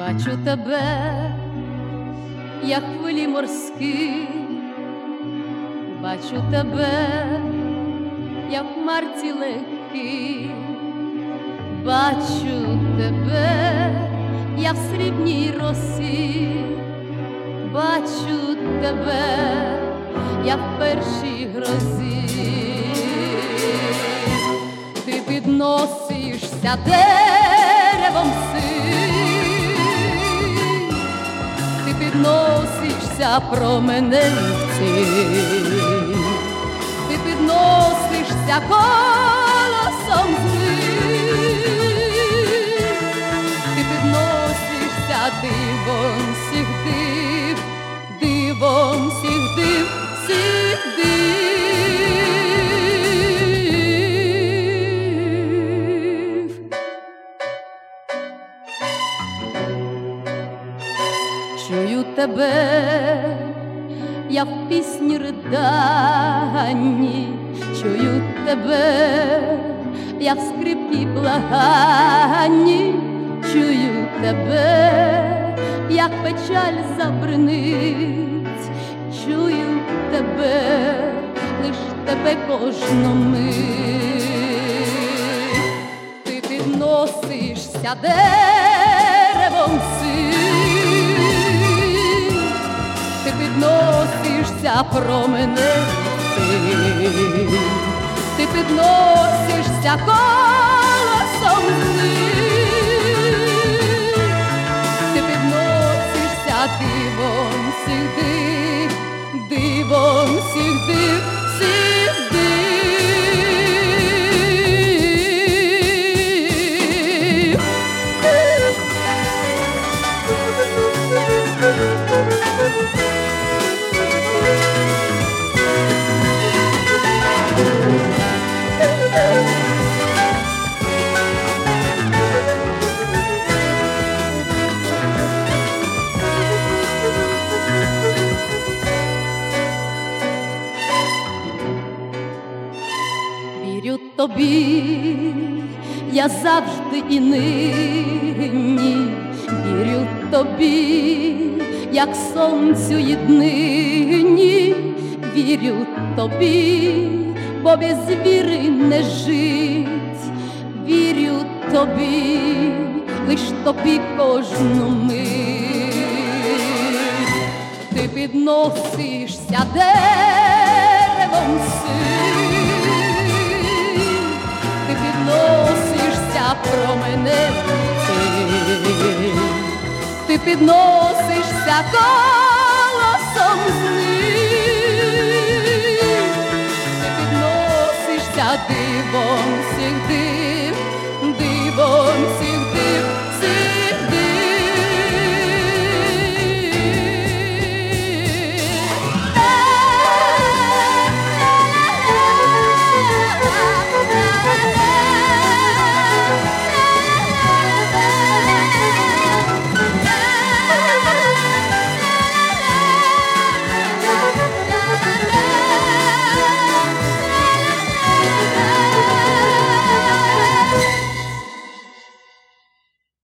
Бачу тебе, як хвилі морські, бачу тебе, як в хмарці легкі, бачу тебе, я в срібній росі, бачу тебе, я в першій грозі. Ти підносишся деревом синь, ти підносишся променевці, ти підносишся колосом злих, ти підносишся дивом всіх див, дивом всіх див, всіх див. Чую тебе, я в пісні риданні, чую тебе, я в скрипці благанні, чую тебе, як печаль забринить, чую тебе, лиш тебе кожну мить. Ти підносишся деревом синь, ти підносишся променевці, ти підносишся колосом злих, ти підносишся дивом всіх див, дивом всіх див, всіх див. Вірю тобі, я завжди і нині, вірю тобі, як сонцю і днині, вірю тобі, бо без віри не жить, вірю тобі, лиш тобі кожну мить. Ти підносишся деревом синь, ти підносишся променевці, ти підносишся